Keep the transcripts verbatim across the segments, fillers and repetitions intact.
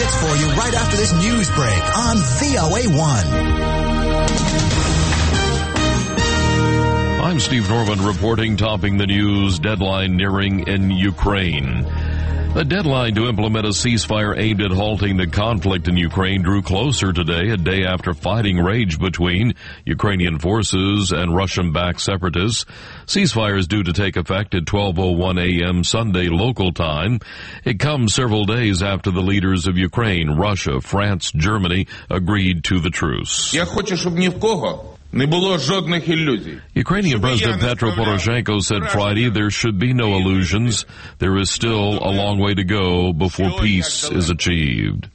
hits for you right after this news break on V O A one. I'm Steve Norman reporting, topping the news, deadline nearing in Ukraine. The deadline to implement a ceasefire aimed at halting the conflict in Ukraine drew closer today, a day after fighting raged between Ukrainian forces and Russian-backed separatists. Ceasefire is due to take effect at twelve oh one a.m. Sunday local time. It comes several days after the leaders of Ukraine, Russia, France, Germany agreed to the truce. Я хочу, щоб ні в кого Ukrainian President Petro Poroshenko said Friday there should be no illusions. There is still a long way to go before peace is achieved.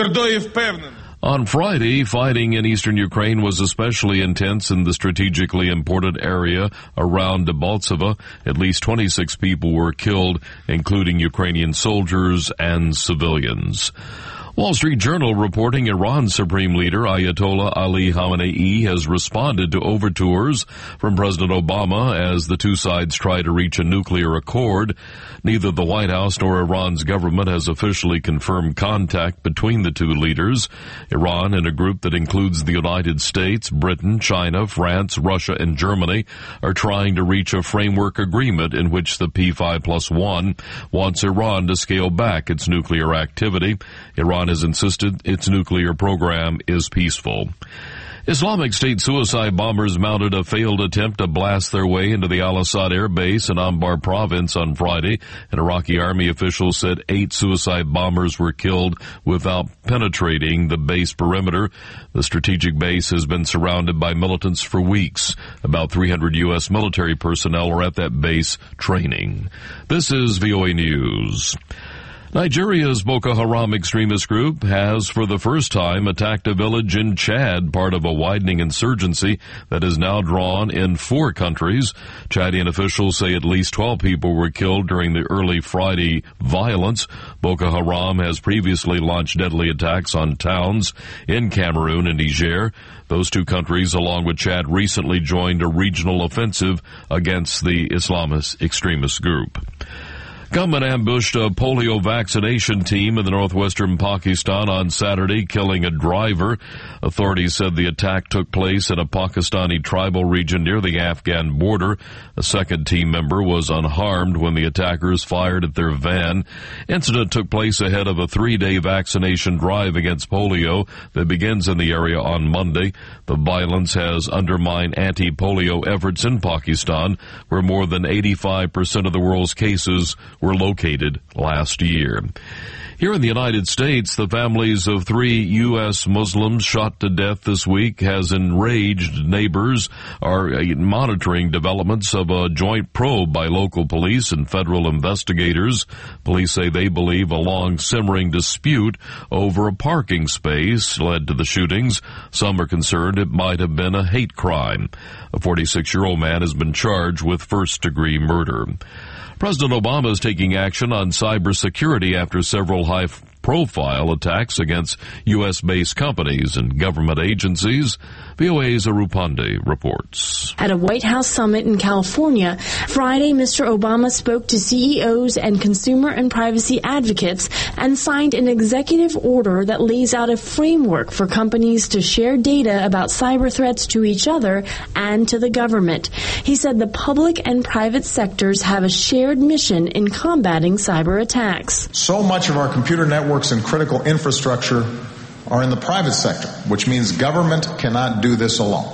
On Friday, fighting in eastern Ukraine was especially intense in the strategically important area around Debaltseve. At least twenty-six people were killed, including Ukrainian soldiers and civilians. Wall Street Journal reporting Iran's supreme leader Ayatollah Ali Khamenei has responded to overtures from President Obama as the two sides try to reach a nuclear accord. Neither the White House nor Iran's government has officially confirmed contact between the two leaders. Iran, in a group that includes the United States, Britain, China, France, Russia, and Germany, are trying to reach a framework agreement in which the P five plus one wants Iran to scale back its nuclear activity. Iran has insisted its nuclear program is peaceful. Islamic State suicide bombers mounted a failed attempt to blast their way into the Al-Assad air base in Anbar province on Friday. An Iraqi army official said eight suicide bombers were killed without penetrating the base perimeter. The strategic base has been surrounded by militants for weeks. About three hundred U S military personnel are at that base training. This is V O A News. Nigeria's Boko Haram extremist group has, for the first time, attacked a village in Chad, part of a widening insurgency that has now drawn in four countries. Chadian officials say at least twelve people were killed during the early Friday violence. Boko Haram has previously launched deadly attacks on towns in Cameroon and Niger. Those two countries, along with Chad, recently joined a regional offensive against the Islamist extremist group. Gunmen ambushed a polio vaccination team in the northwestern Pakistan on Saturday, killing a driver. Authorities said the attack took place in a Pakistani tribal region near the Afghan border. A second team member was unharmed when the attackers fired at their van. Incident took place ahead of a three-day vaccination drive against polio that begins in the area on Monday. The violence has undermined anti-polio efforts in Pakistan, where more than eighty-five percent of the world's cases were located last year. Here in the United States, the families of three U S Muslims shot to death this week has enraged neighbors are monitoring developments of a joint probe by local police and federal investigators. Police say they believe a long simmering dispute over a parking space led to the shootings. Some are concerned it might have been a hate crime. A forty-six-year-old man has been charged with first-degree murder. President Obama is taking action on cybersecurity after several high-profile attacks against U S-based companies and government agencies. V O A's Arup Pandey reports. At a White House summit in California, Friday, Mister Obama spoke to C E Os and consumer and privacy advocates and signed an executive order that lays out a framework for companies to share data about cyber threats to each other and to the government. He said the public and private sectors have a shared mission in combating cyber attacks. So much of our computer networks and critical infrastructure are in the private sector, which means government cannot do this alone.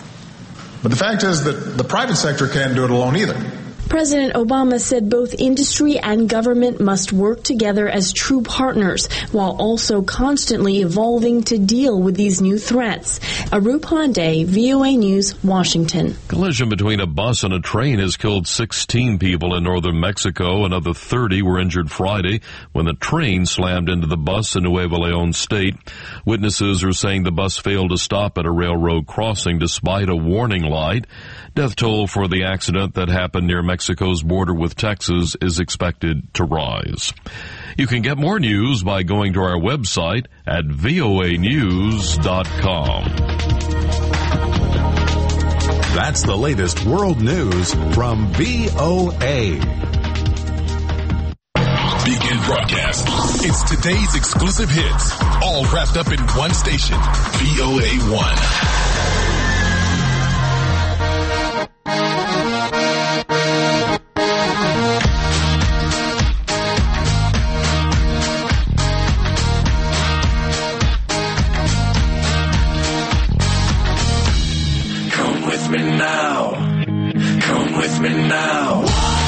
But the fact is that the private sector can't do it alone either. President Obama said both industry and government must work together as true partners while also constantly evolving to deal with these new threats. Arup Pandey, V O A News, Washington. Collision between a bus and a train has killed sixteen people in northern Mexico. Another thirty were injured Friday when the train slammed into the bus in Nuevo Leon state. Witnesses are saying the bus failed to stop at a railroad crossing despite a warning light. Death toll for the accident that happened near Mexico's border with Texas is expected to rise. You can get more news by going to our website at V O A news dot com. That's the latest world news from V O A. Begin broadcast. It's today's exclusive hits, all wrapped up in one station, V O A one. Come with me now. Come with me now.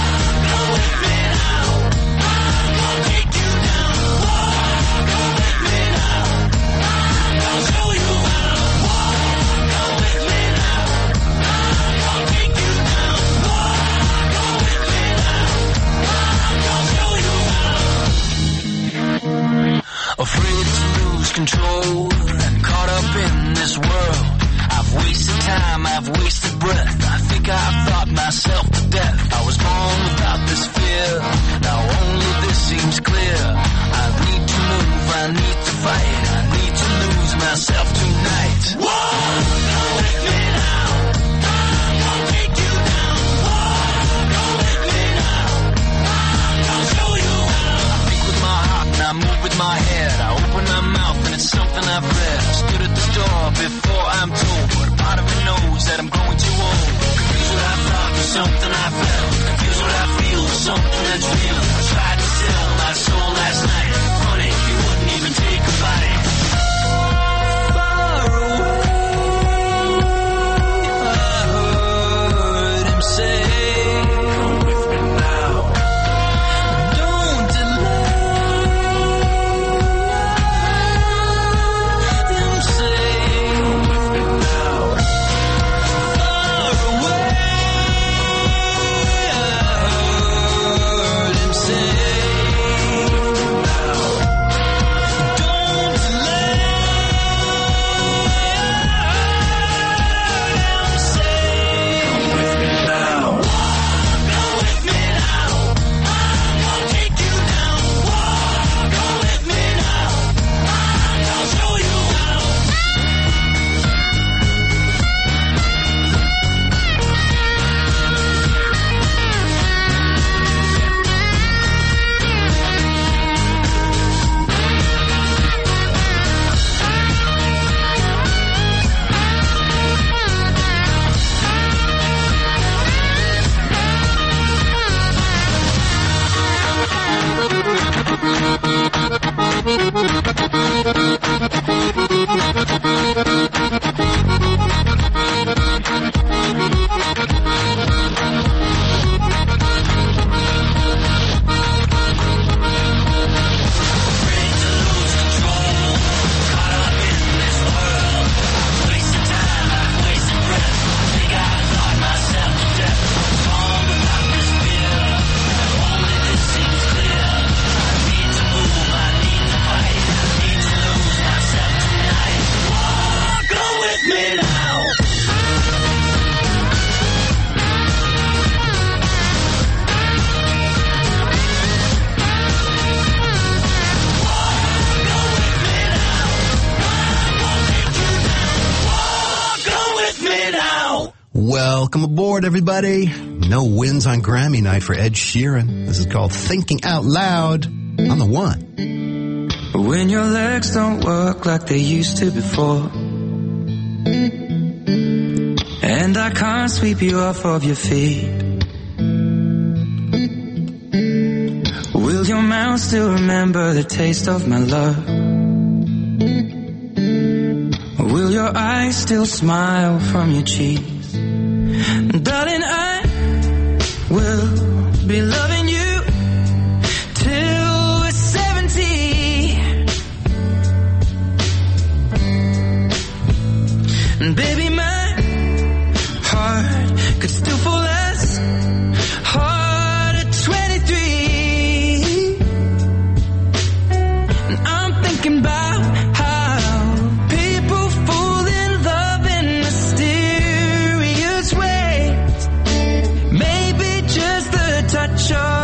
Afraid to lose control and caught up in this world. I've wasted time, I've wasted breath. I think I've thought myself to death. I was born without this fear. Now only this seems clear. I need to move, I need to fight. I need to lose myself tonight. Whoa, go with me now. I'll take you down. Whoa, go with me now. I'll show you how. I think with my heart and I move with my head. I open my mouth and it's something I've read. I stood at the door before I'm told, but a part of me knows that I'm growing too old. Confused what I thought with something I felt. Confused what I feel with something that's real. I tried to sell my soul last night. Funny, you wouldn't even take a bite. Far away, I heard him say, come with me now. Don't delay. Him say, come with me now. Far away, I heard him say, come with me now. Don't delay. Him say, come with me now. Go with me now. I'll take you down. Go with me now. I'll show you how. Afraid to lose control, caught up in this world. I've wasted time, I've wasted breath. I think I thought myself to death. Born without this fear. Now only this seems clear. I need to move, I need to fight. I need to lose myself tonight. Whoa, go with me now. Go with me now. I'll take you down. Whoa, go with me now. Welcome aboard, everybody. No wins on Grammy night for Ed Sheeran. This is called Thinking Out Loud on the One. When your legs don't work like they used to before, and I can't sweep you off of your feet, will your mouth still remember the taste of my love? Will your eyes still smile from your cheeks? Darling, I will be loving you till we're seventy. And baby, my heart could still fall as hard at twenty-three. And I'm thinking about how people fall in love in mysterious ways. Maybe just the touch of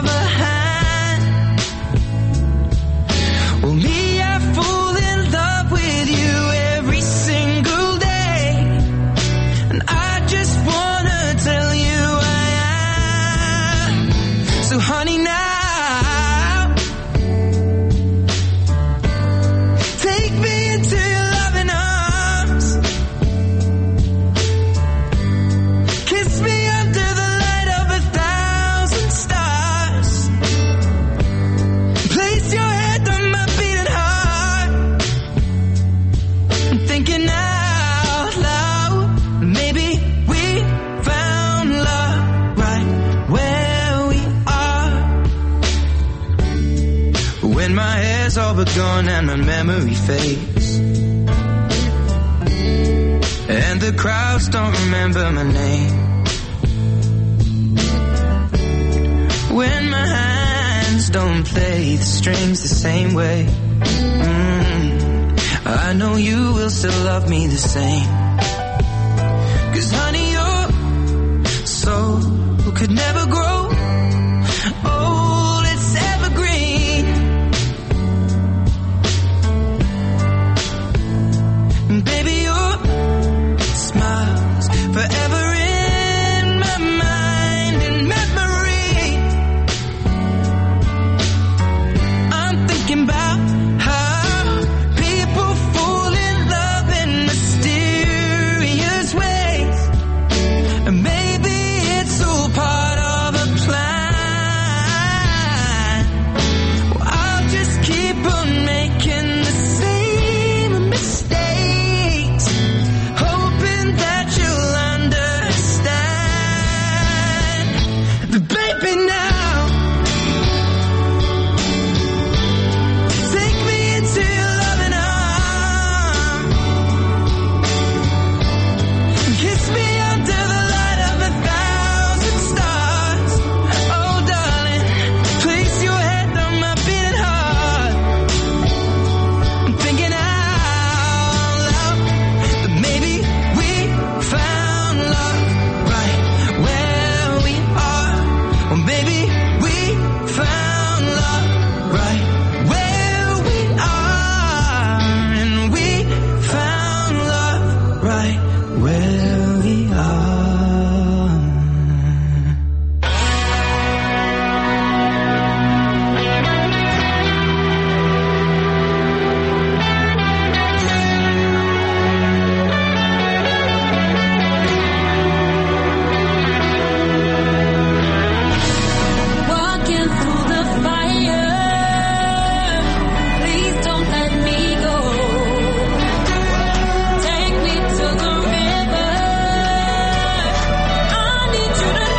when my hair's all but gone and my memory fades, and the crowds don't remember my name, when my hands don't play the strings the same way. Mm, I know you will still love me the same, 'cause honey, your soul could never grow old, it's evergreen. And baby, your smile's forever in my mind and memory. I'm thinking about how people fall in love in mysterious ways, and maybe it's all part of a plan. Well, I'll just keep on making the same mistakes, hoping that you'll understand. But baby, now take me into your loving arms, kiss me under the light of a thousand stars. Oh darling, place your head on my beating heart. I'm thinking out loud that maybe we found love right where we are. Or maybe we found love right where we are. And we found love right where we are. Walking through the fire, please don't let me go. Take me to the river, I need you to know.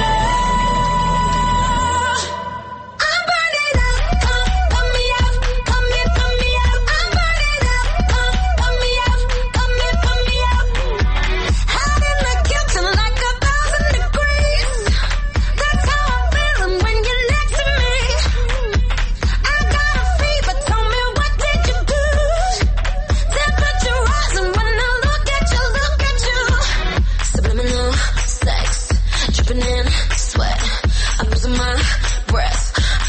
I'm burning up, come, come me up, come me, come me up. I'm burning up, come, come me up, come me, come me up. Hot in the kitchen like a thousand degrees. That's how I'm feeling when you're next to me. I got a fever, tell me what did you do? Temperature rising when I look at you, look at you. Subliminal sex, dripping in sweat. I'm losing my breath.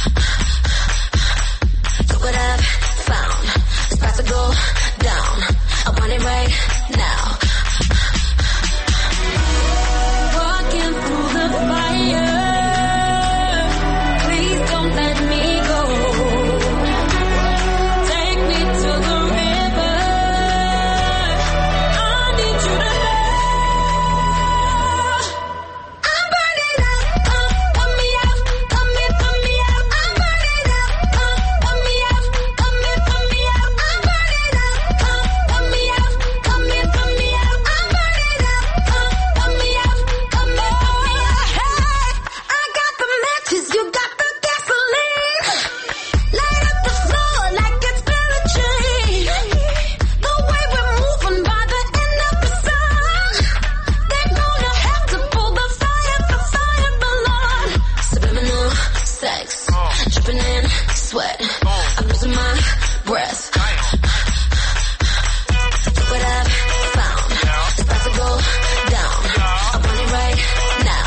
Look what I've found, it's about to go down. I want it right now. Walking through the fire, please don't let me go. Take me to the river, I need you to know. I'm burning up, come, come me up, come me, come me up. I'm burning up, come, come me up, come me, come me up. I'm burning up, come, come me up, come me, come me up. I'm burning up, come, come me up, come me, come me up. Hey, I got the matches, you got the gasoline. Light up the floor like it's been a dream. The way we're moving by the end of the song, they're gonna have to pull the fire, the fire alarm. Subliminal sex, dripping in sweat. I'm losing my breath. Look what I've found, it's about to go down. I want it right now.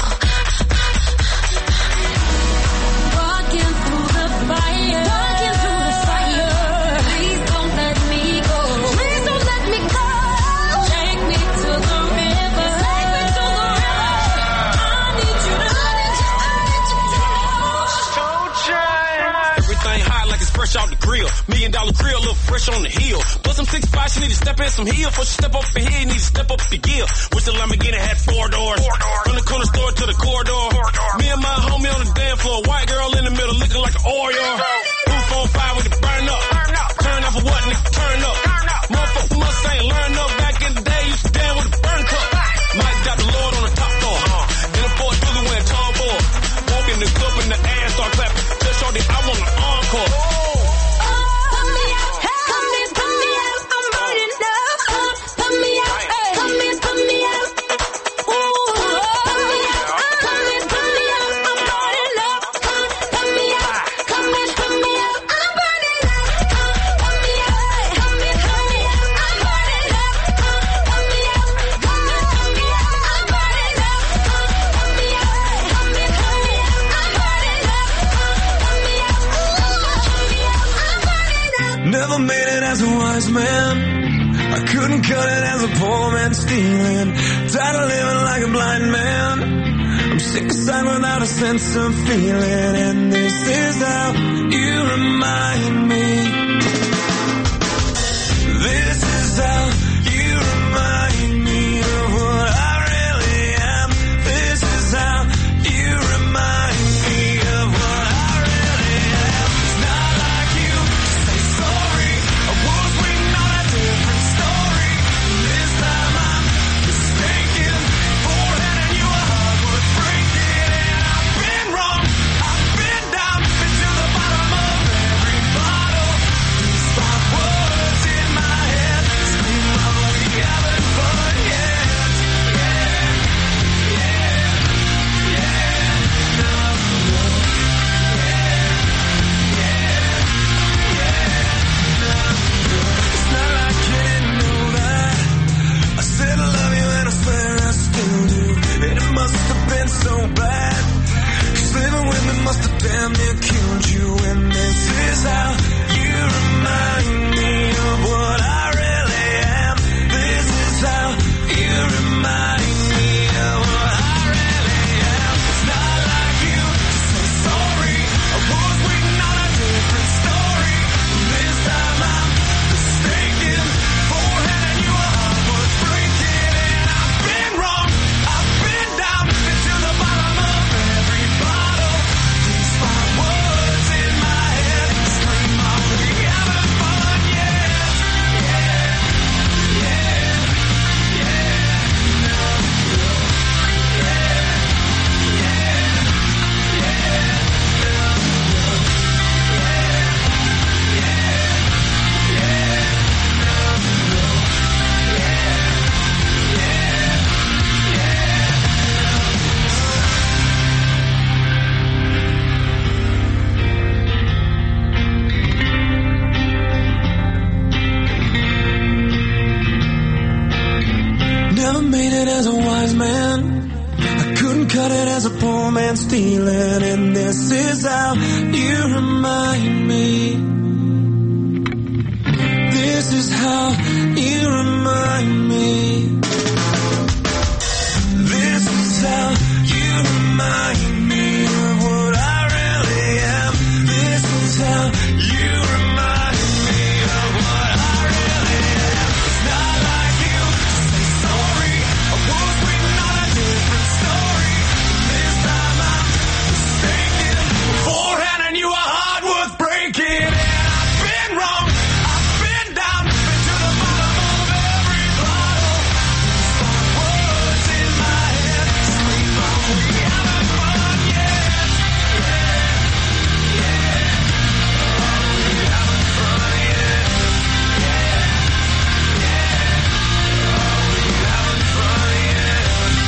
Walking through the fire, walking through the fire. Please don't let me go. Please don't let me go. Take me to the river. Take me to the river. I need you to, I need you, I need you to know. Everything hot like it's fresh out the grill. Million dollar grill, look fresh on the hill. Put some six five, she need to step in some heel. Before she step up in here, you need to step up the gear. Wish the Lamborghini had four doors. From the corner store to the corridor. Me and my homie on the dance floor. White girl in the middle looking like an Oreo. Roof on fire, we can burn up. Turn up for what, nigga, turn up. Motherfucker must ain't learn up. Back in the day, used to stand with a burn cup. Mike got the Lord on the top floor. In the Ford Dugan when Tom Boy. Walk in the club and the ass start clapping. Tell Shorty I want an encore. Never made it as a wise man. I couldn't cut it as a poor man stealing. Tired of living like a blind man. I'm sick aside without a sense of feeling. And this is how you remind me. This is how you remind me of what I really am. This is how you remind me of what I really am. It's not like you to say sorry. I was waiting on a different story. This time I'm mistaken. Forehand and you a heart worth breaking. And I've been wrong. I've been down. Been to the bottom of every bottle. These five words in my head scream, oh, we haven't fun yet. Yeah, yeah, yeah, no, no. It's not like you didn't know that. I said I love you and I swear I still do. And it must have been so bad. 'Cause living with me must have damn near killed you. And this is how you remind me of what I really am. This is how you remind me of what I really am. It's not like you to say sorry. I was waiting on a different story. This time I'm mistaken. Forehand and you a heart worth breaking. And I've been wrong. I've been down. Been to the bottom of every bottle. These five words in my head scream, oh, we haven't fun yet. Yeah, yeah, yeah, no, no. Yeah, yeah, yeah, no, no. Yeah, yeah, yeah, no, no. Never made it as a wise man. I couldn't cut it as a poor man stealing. And this is how you remind me. This is how you remind me. This is how you remind me of what I really am. This is how you remind me of what I really am. It's not like you to say sorry. I was waiting on a different story. This time I'm mistaken. Forehand and you a heart worth breaking. And I've been wrong. I've been down. Been to the bottom of every bottle. These five words in my head scream, oh, we haven't fun yet. Yeah, yeah, oh, we haven't fun yet. Yeah, yeah, oh, we haven't fun yet.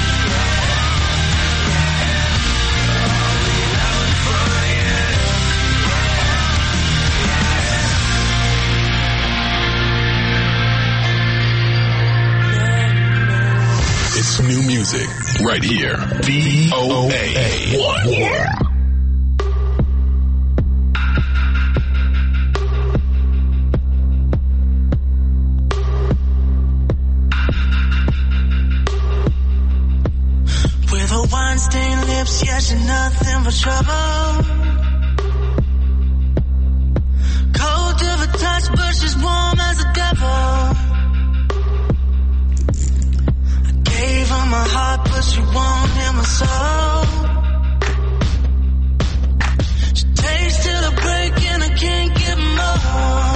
It's new music right here. V O A one. With her wine-stained lips, yeah, she's nothing but trouble. Cold to the touch, but she's warm as a devil. I gave her my heart, but she won't hear my soul. She takes till I break and I can't get more.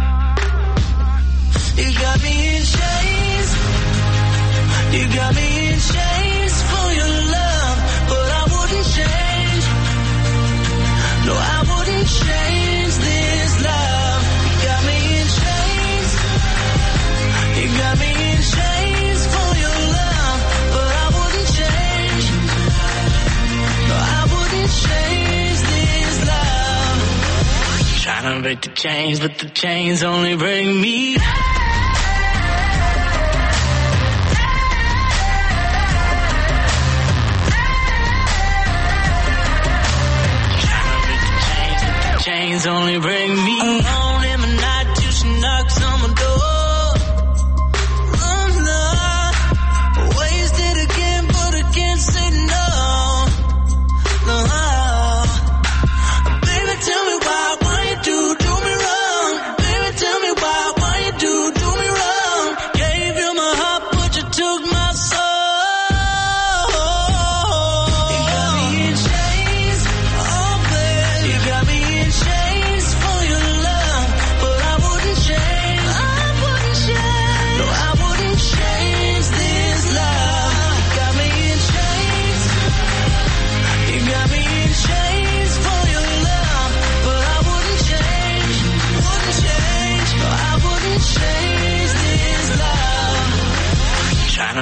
You got me in chains. You got me in chains for your love, but I wouldn't change. No, I wouldn't change this love. You got me in chains. You got me in chains for your love, but I wouldn't change. No, I wouldn't change this love. Trying to break the chains, but the chains only break me. Chains only bring me alone in the night, too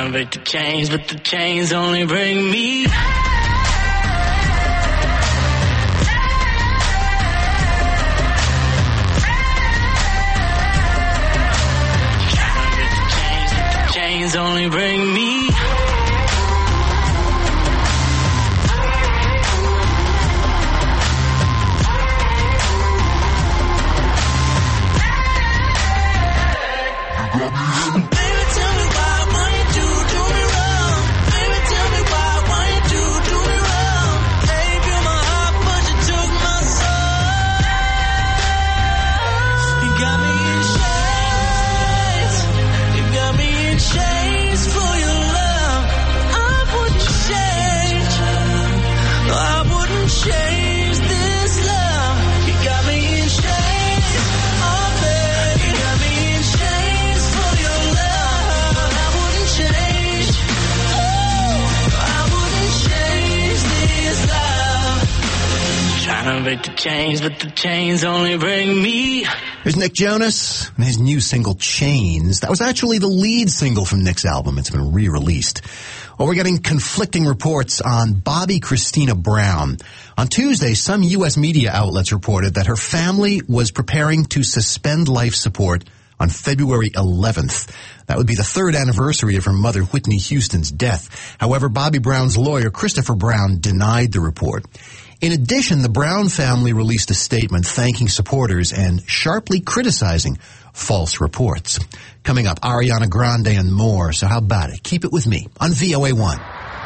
Trying to break the chains, but the chains only bring me. Chains only bring me. Baby, tell me why, why you do, do me wrong. Baby, tell me why, why you do, do me wrong. Gave you my heart, but you took my soul. You got me in chains. You got me in chains for your love. I wouldn't change. I wouldn't change this love. You got me in chains. Oh, baby, you got me in chains for your love. I wouldn't change. Oh, I wouldn't change this love. Trying to break the chains, but the chains only bring me. There's Nick Jonas and his new single, Chains. That was actually the lead single from Nick's album. It's been re-released. Well, we're getting conflicting reports on Bobbi Kristina Brown. On Tuesday, some U S media outlets reported that her family was preparing to suspend life support on February eleventh. That would be the third anniversary of her mother, Whitney Houston's death. However, Bobbi Brown's lawyer, Christopher Brown, denied the report. In addition, the Brown family released a statement thanking supporters and sharply criticizing false reports. Coming up, Ariana Grande and more. So how about it? Keep it with me on V O A one.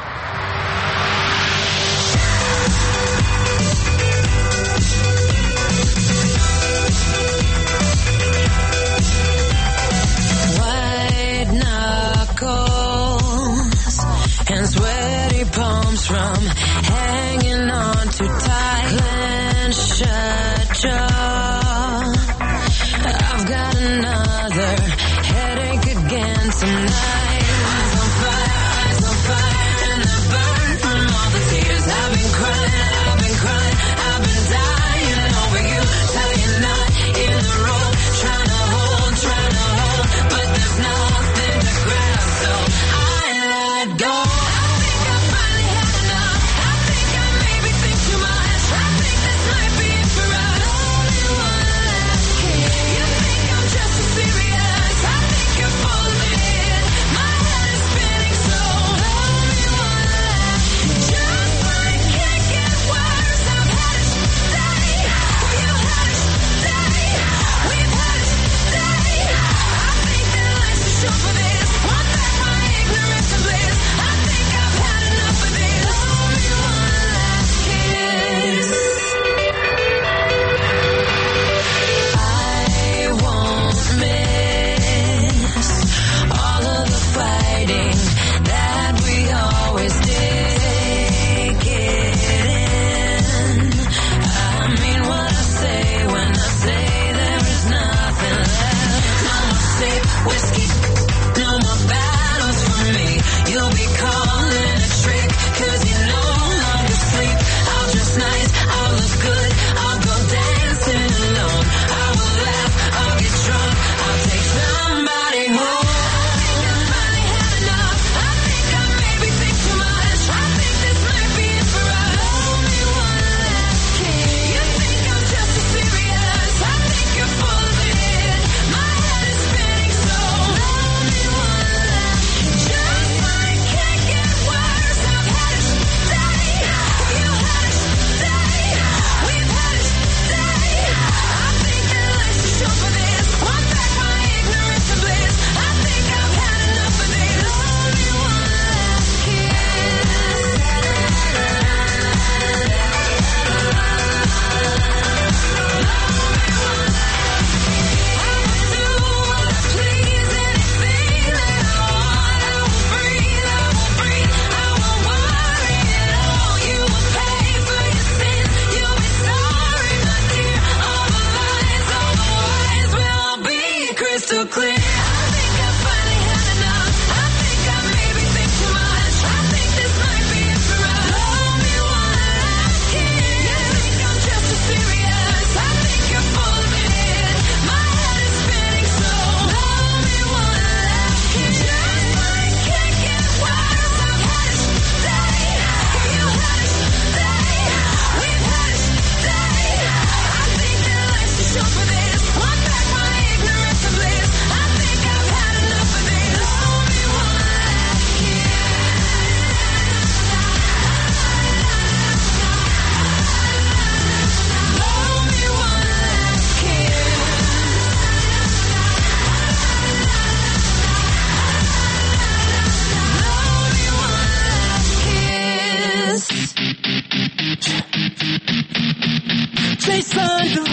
White knuckles and sweaty palms from hanging on too tight. Clenched shut jaw. I've got another headache again tonight. Eyes on fire, eyes on fire, and I burn from all the tears I've been crying, I've been crying, I've been dying over you. Tell you not in the road, trying to hold, trying to hold, but there's nothing to grab, so I let go. I think I finally had enough. I think I maybe think too much. I think this might be it for us. Only one last kiss. You think I'm just as serious. I think you're full of it. My head is spinning, so only one last kiss. Just when it can't get worse, I've had it today. You had it today. We've had it today. I think that life's too short for this. Want back my ignorance and bliss. I think I've had enough of this. Only one last kiss. I won't miss all of the fighting that we always did. Take it in. I mean what I say when I say there is nothing left. No more safe whiskey, no more battles for me. You'll be calling a trick, cause you no longer sleep. I'll dress nice, I'll look good, I'll go dancing alone. I will laugh, I'll get drunk, I'll take somebody home. I think I finally had enough. I think I maybe think too much. I think this might be it for us. Only one last kiss. You think I'm just as serious. I think you're full of it. My head is spinning, so only one last kiss. Just when it can't get worse, I've had it today. You had it today. We've had it today. I think that life's too short for this. Want back my ignorance and bliss. I think I've had enough of this. Only one last kiss. I will do what I please, anything that I want. I will breathe, I will breathe, I won't worry at all. You will pay for your sins, you'll be sorry, my dear. All the lies, all the lies will all be crystal clear. I think I finally had enough. I think I maybe think too much. I think this might be it for us. Only one last kiss. You think I'm just as serious. I think you're full of it. My head is spinning, so only one last kiss. Just when it can't get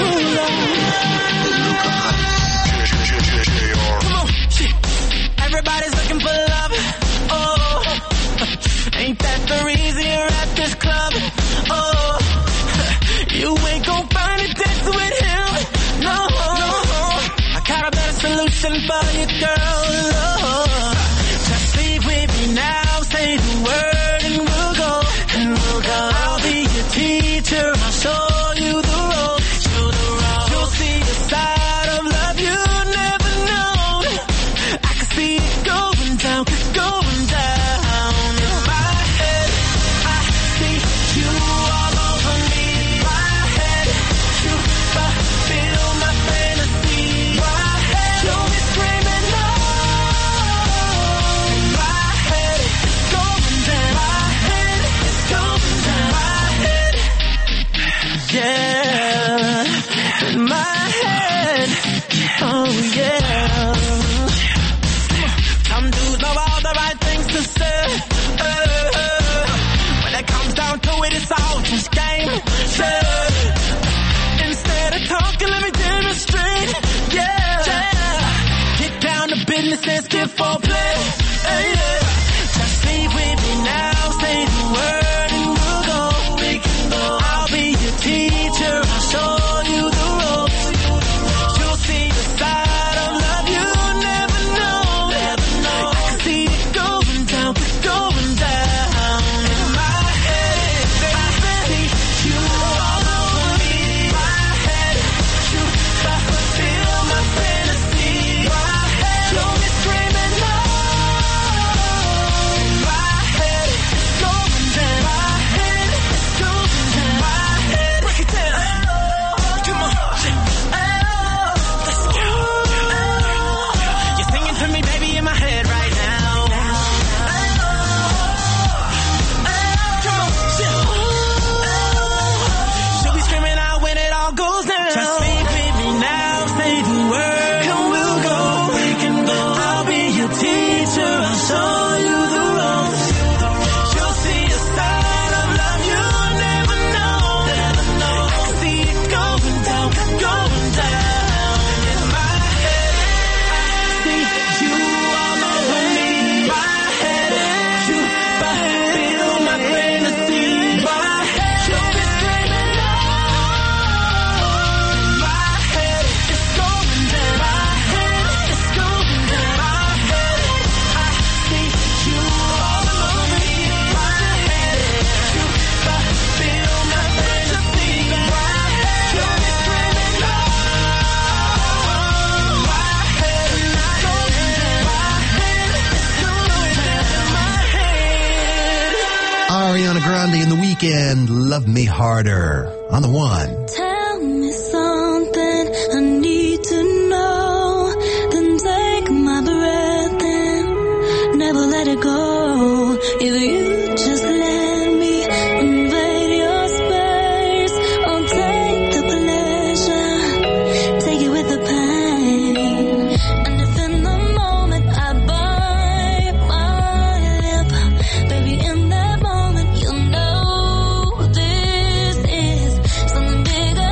Come on, shit. Everybody's looking for love. Oh, ain't that the reason you're at this club? Oh, you ain't gon' find a dance with him. No, I got a better solution for you, girl. Oh, just leave with me now. Say the word and we'll go, and we'll go. I'll be your teacher. I'll show you the road. Show the road. You'll see the side of love you never known. I can see it going down, it's going down. In my head, I see you all over me. My head, you fulfill my fantasy. My head, you'll be screaming no. In my head, it's going down. My head, it's going down. My head, yeah. In my head, oh yeah. Some dudes know all the right things to say. Uh, when it comes down to it, it's all just game. Yeah. Instead of talking, let me demonstrate. Yeah. yeah. Get down to business and skip for play. Hey, yeah. Just leave with me now. Say the word and we'll go. We can go. I'll be your teacher. I'll show you the ropes. You'll see the side of love you never know. Never know. I can see it going down, it's going down. In my head, I see you all over me. My head, you fulfill my fantasy. My head, you'll be screaming no. In my head, it's going down. My head, it's going down. My head, break it down. Come on, let's go. You're singing to me, baby, in my head right now. Come on, she'll be screaming out when it all goes down. Just speak with me now, say the word, and we'll go. We can go. I'll be your teacher. I'll show you the ropes. You'll see a side of love you never know. Never know. I can see it going down, going down. In my head, I see you all over me. My head, you fulfill my fantasy. My head, you'll be screaming no. My head, it's going down. My head, it's going down. My head, I see you all over me. My head, you fulfill my fantasy. My head, you'll be screaming no. My head, it's going down. My head, it's going down. My head. Ariana Grande in The Weekend, Love Me Harder, on the one. Tell me something I need to know. Then take my breath and never let it go. If you just let me invade your space, I'll take the pleasure, take it with the pain. And if in the moment I bite my lip, baby, in that moment you'll know this is something bigger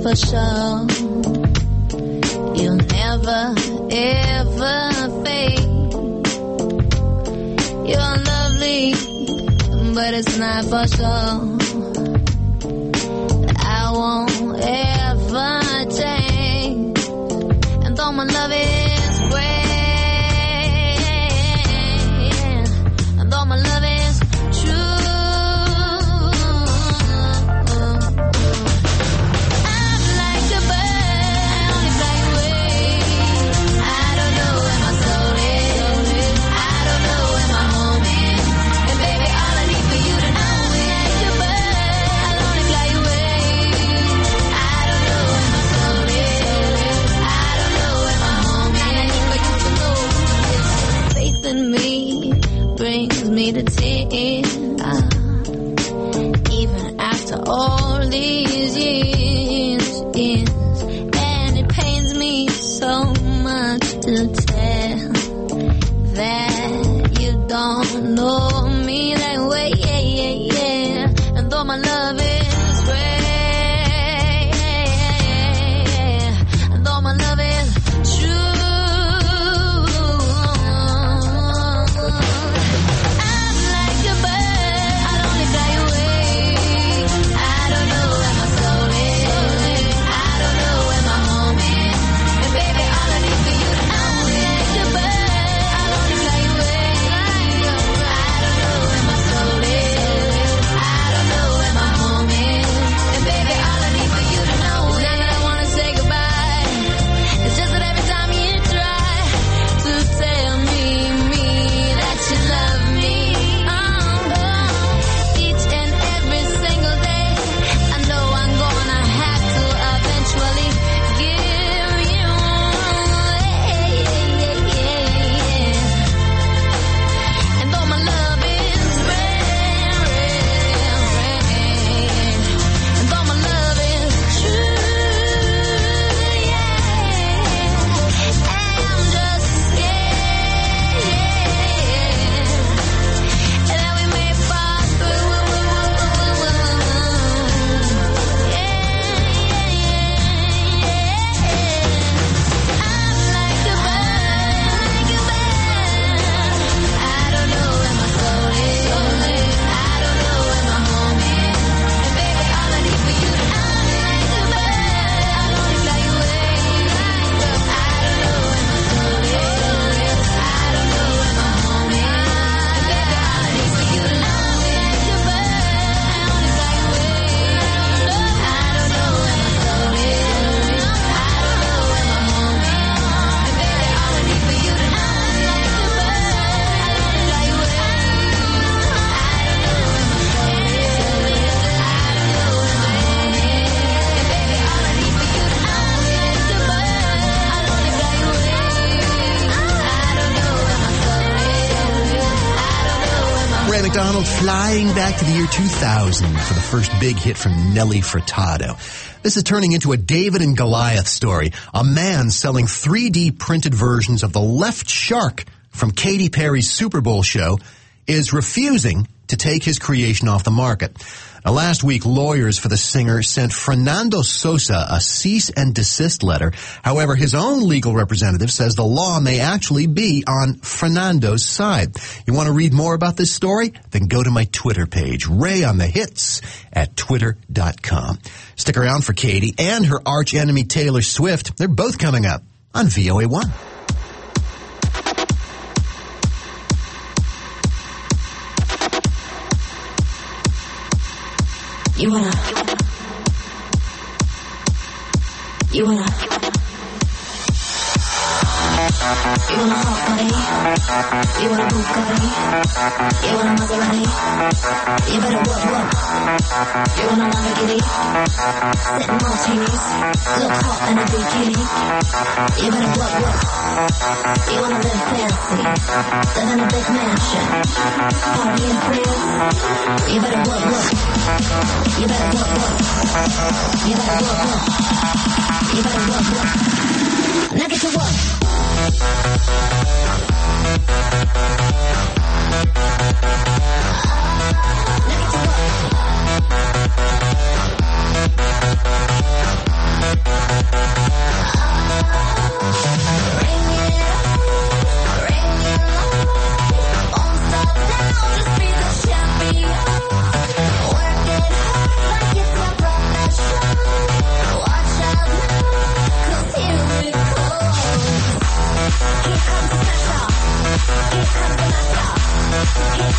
for sure. You'll never, ever fade. You're lovely, but it's not for sure. I won't ever change. And though my love is great, and though my love is true, me brings me to tears, even after all these years, years, and it pains me so much to tell that you don't know me that way, yeah, yeah, yeah. And though my love is great, and though my love is true, McDonald flying back to the year two thousand for the first big hit from Nelly Furtado. This is turning into a David and Goliath story. A man selling three D printed versions of the left shark from Katy Perry's Super Bowl show is refusing to take his creation off the market. Now, last week, lawyers for the singer sent Fernando Sosa a cease and desist letter. However, his own legal representative says the law may actually be on Fernando's side. You want to read more about this story? Then go to my Twitter page, Ray on the Hits at twitter dot com. Stick around for Katy and her arch enemy Taylor Swift. They're both coming up on V O A one. You wanna, you wanna, you wanna hot body, you wanna Bugatti, you wanna Maserati, you better work, work, you wanna Lamborghini, sitting martinis, look hot in a bikini, you better work, work, you wanna live fancy, live in a big mansion, party in France, you better work, work. You better work, work. You better work, work. You better work, work. Now get to work. Now get to work.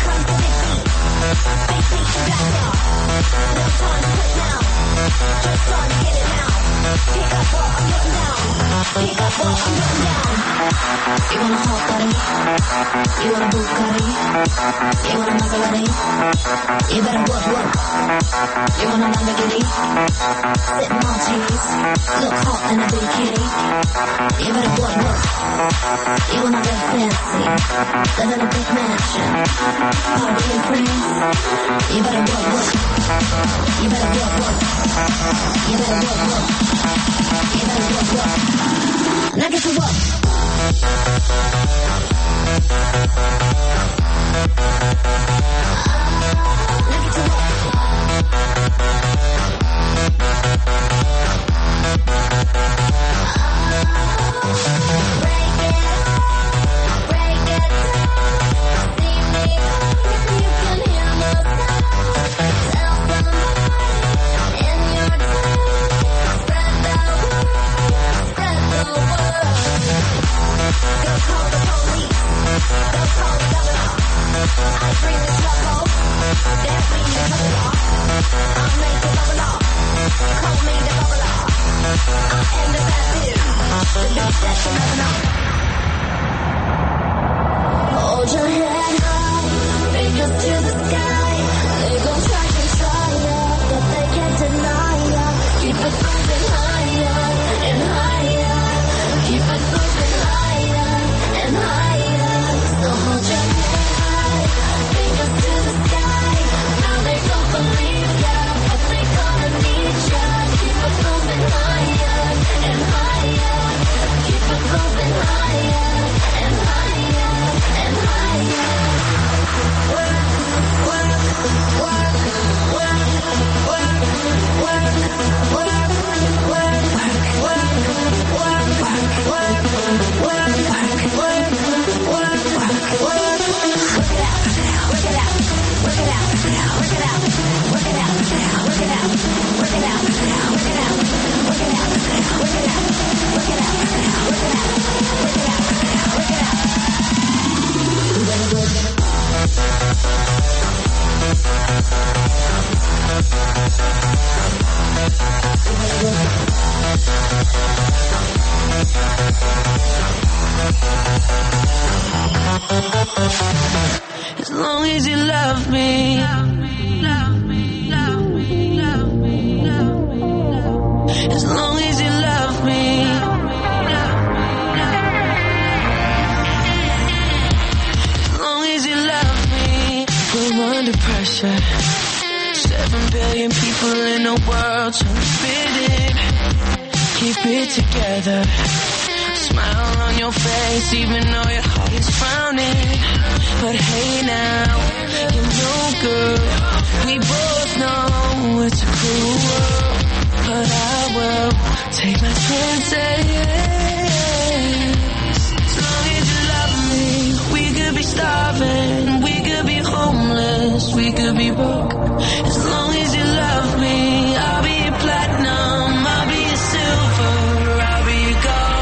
As long as you love me, love me, love me, love me, love me, love me. As long as you love me, as long as you love me. We're under pressure. Seven billion people in the world, so forbidden. Keep it together. Smile on your face, even though your heart is frowning. But hey now, you're no good. We both know it's a cruel world, but I will take my chances. As long as you love me, we could be starving, we could be homeless, we could be broke. As long as you love me, I'll be your platinum, I'll be your silver, I'll be your gold.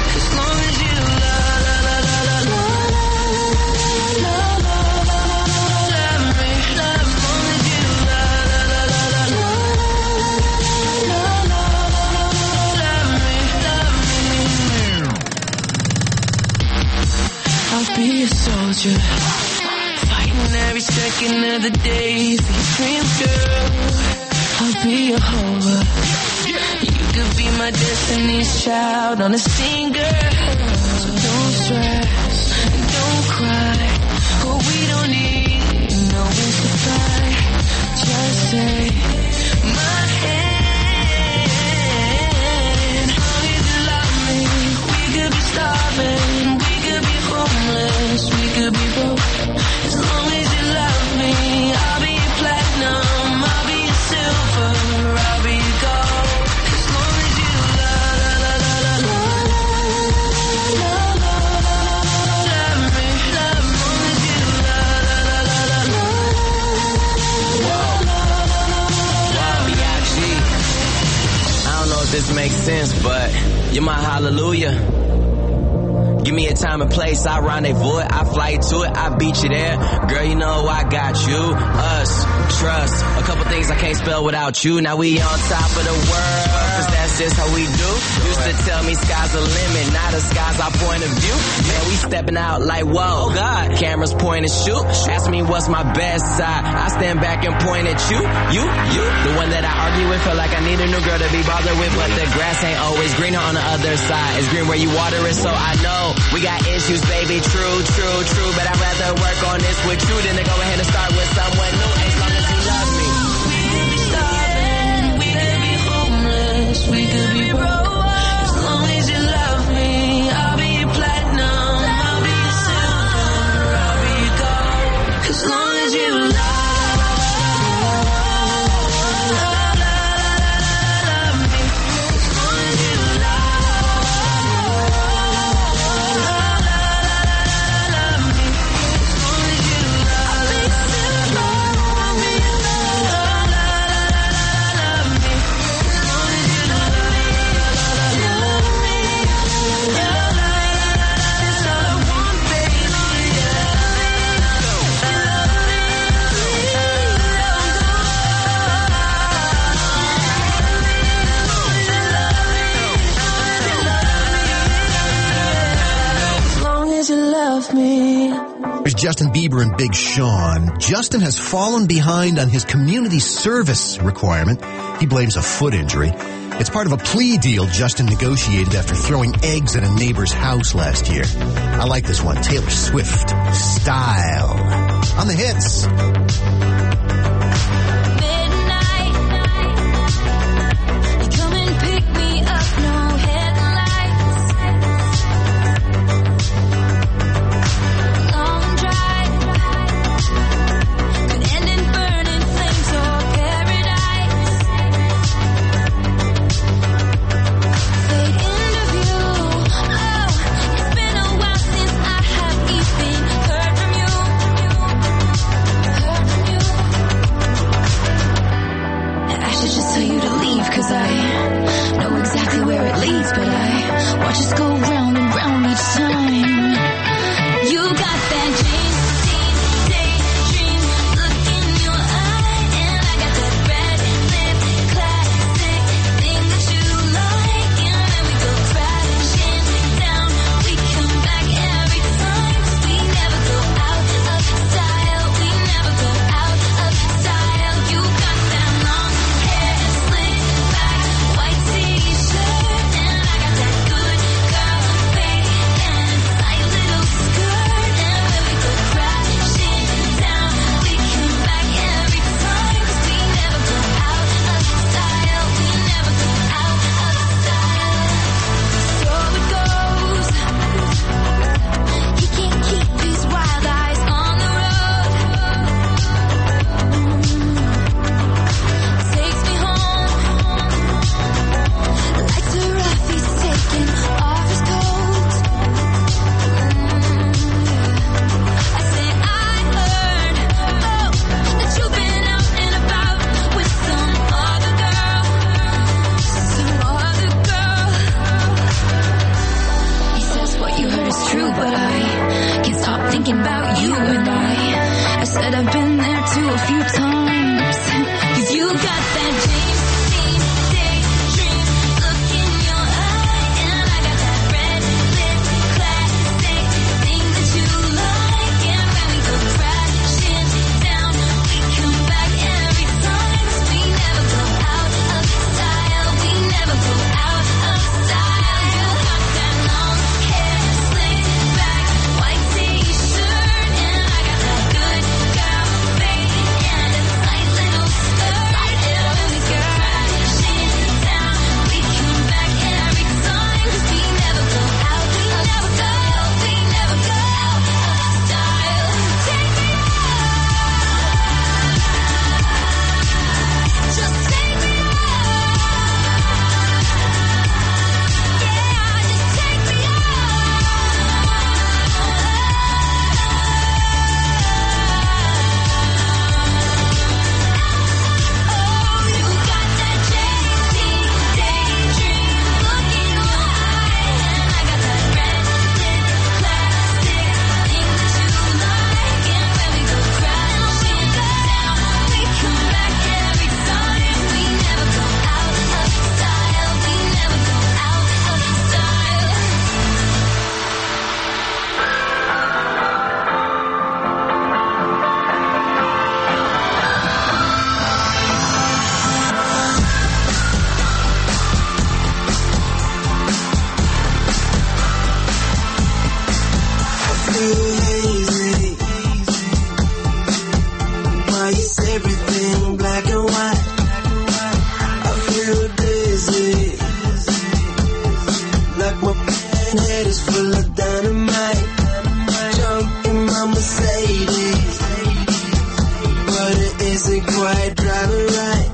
I'll be a soldier, fighting every second of the day for your dreams, girl. I'll be a hova. You could be my destiny's child on a scene, girl. So don't stress and don't cry. Oh, we don't need no wings to fly. Just take my hand. As long as you love me, we could be starving. Homeless, we could be broke. As long as you love me, I'll be your platinum, I'll be your silver, I'll be your gold. As long as you love, love, love, love, love, love, love me, love. As long as you love, love, love, love, love, B I G. I don't know if this makes sense, but you're my hallelujah. Give me a time and place, I rendezvous it, I fly to it, I beat you there. Girl, you know I got you, us, trust. A couple things I can't spell without you. Now we on top of the world, cause that's just how we do. Used to tell me sky's the limit, now the sky's our point of view. Man, we stepping out like, whoa, oh God. Cameras point and shoot. Ask me what's my best side. I stand back and point at you, you, you. The one that I argue with, feel like I need a new girl to be bothered with. But the grass ain't always greener on the other side. It's green where you water it, so I know we got issues, baby. True, true, true. But I'd rather work on this with you than to go ahead and start with someone new. As long as you love me. We could be starving, we could be homeless, we could be broke. As long as you love me, I'll be your platinum, I'll be your silver, I'll be your gold. As long as you love me. There's Justin Bieber and Big Sean. Justin has fallen behind on his community service requirement. He blames a foot injury. It's part of a plea deal Justin negotiated after throwing eggs at a neighbor's house last year. I like this one. Taylor Swift. Style. On the hits. everything black and white. I feel dizzy, like my head is full of dynamite. Jump in my Mercedes, but it isn't quite driving right.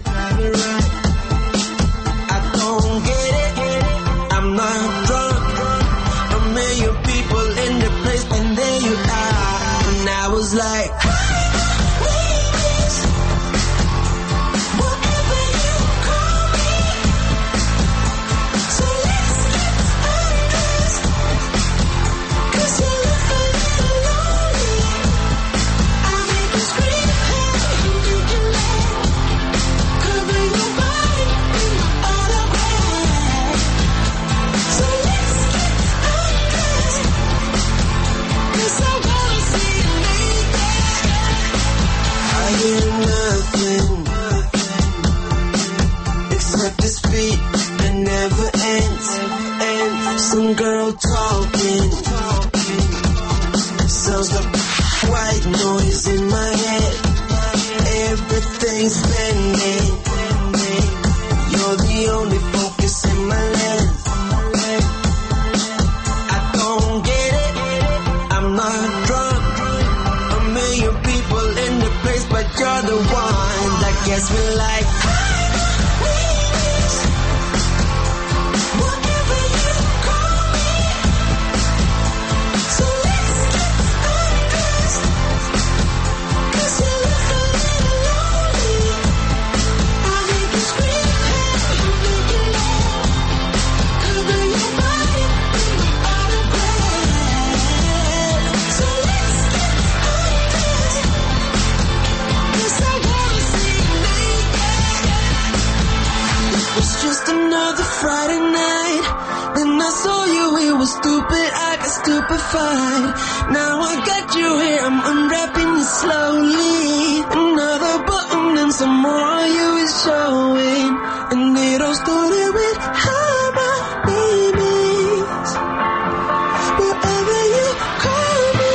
I don't get it, I'm not drunk. A million people in the place, and there you are. And I was like, some girl talking, sounds like white noise in my head. Everything's spinning, you're the only focus in my lens. I don't get it, I'm not drunk. A million people in the place, but you're the one that gets me like. Friday night, then I saw you, it was stupid, I got stupefied. Now I got you here, I'm unwrapping you slowly. Another button and some more of you is showing. And it all started with how my name is, whatever you call me.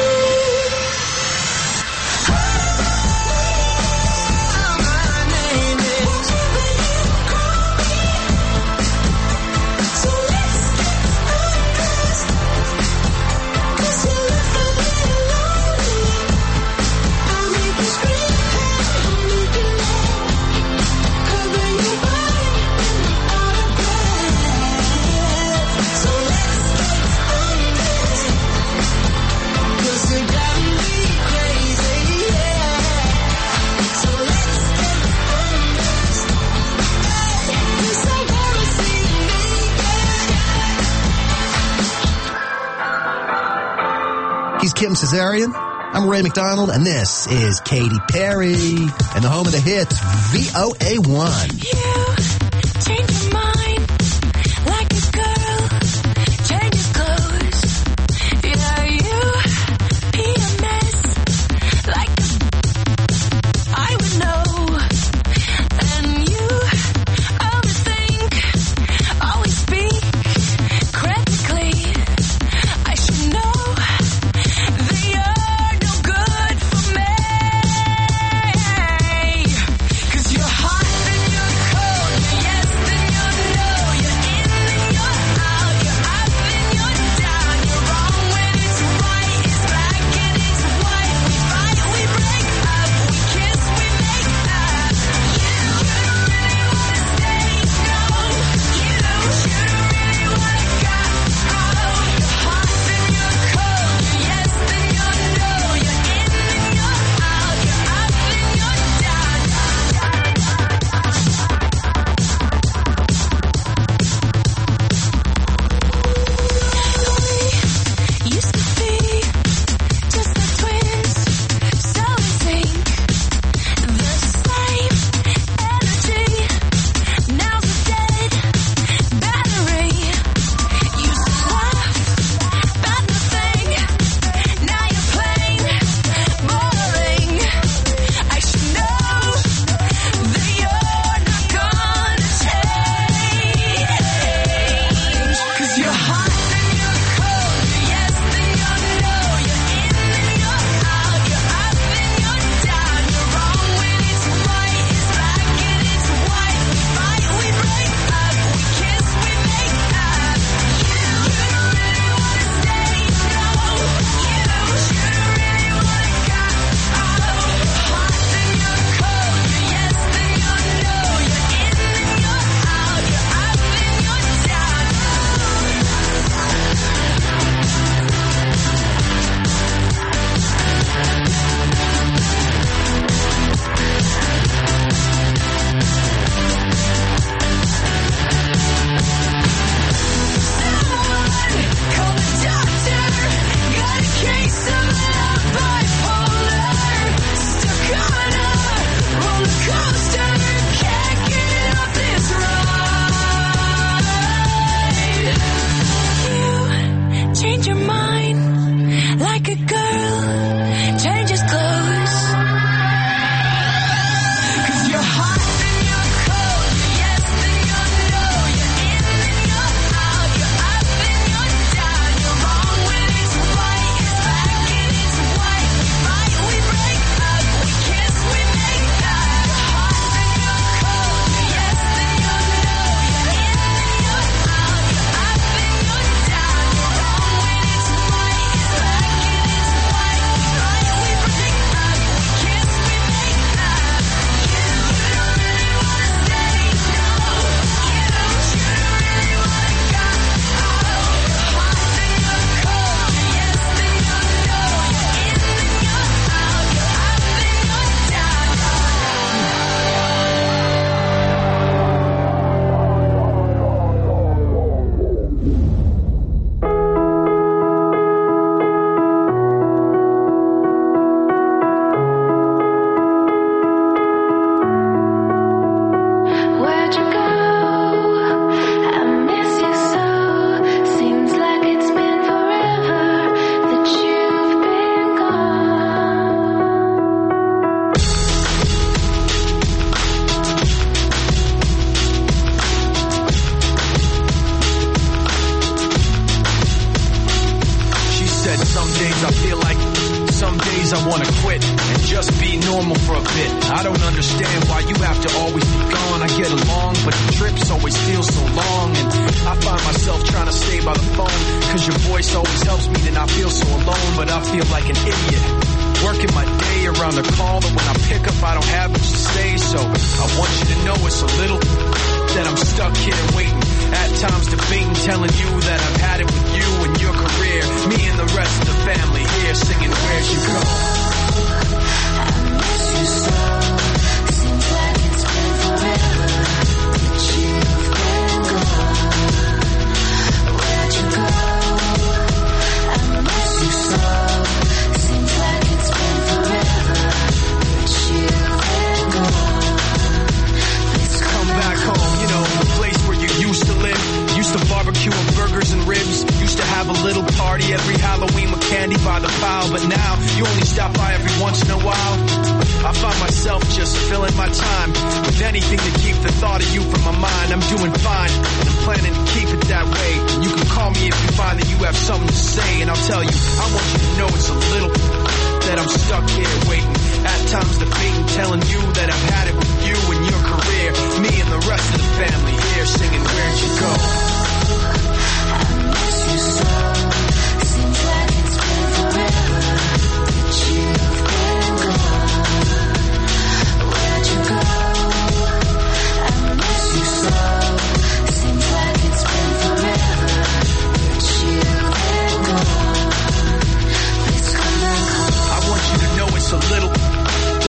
He's Kim Cesarian. I'm Ray McDonald, and this is Katy Perry, and the home of the hits, V O A one. You change your mind like a girl, change your clothes. Yeah, you be a mess like I would know. And you always think, always speak critically. I should know. Cause you're hot and you're cold, you're yes and you're like a girl changes clothes. 'Cause you're hot and you're cold, you're yes and you're no, you're in and you're out, you're up and you're down, you're wrong when it's right, it's back and it's white. We fight, we break up, we kiss, we make up. You're hot and you're cold, you're yes and you're no, you're in and you're out, you're up and you're down, you're wrong when it's right, it's back and it's white. We fight, we break up, we kiss, we make up. You don't really wanna stay, no. You, you don't really wanna go. You're hot and you're cold, you're yes and you're no, you're in and you're out, you're up and you're down. Where'd you go? I miss you so. Seems like it's been forever that you've been gone. She said some days I feel like, some days I wanna quit and just be normal for a bit. I don't understand why you have to always be gone. I get along, but the trips always feel so long. And I find myself trying to stay by the phone, cause your voice always helps me to not feel so alone. But I feel like an idiot, working my day around the call, that when I pick up I don't have much to say. So I want you to know it's a little that I'm stuck here waiting, at times debating, telling you that I've had it with you and your career. Me and the rest of the family here singing Where'd You Go? I miss you so. Seems like it's been forever that you've been gone. Where'd you go? I miss you so. Seems like it's been forever that you've been gone. Please Come back home, you know, the place where you used to live. Used to barbecue and burgers and ribs. Used to have a little party every Halloween with candy by the pile. But now, you only stop by every once in a while. I find myself just filling my time with anything to keep the thought of you from my mind. I'm doing fine, and I'm planning to keep it that way. You can call me if you find that you have something to say, and I'll tell you, I want you to know it's a little that I'm stuck here waiting, at times debating, telling you that I've had it with you and your career. Me and the rest of the family here singing Where'd You Go? I miss you so.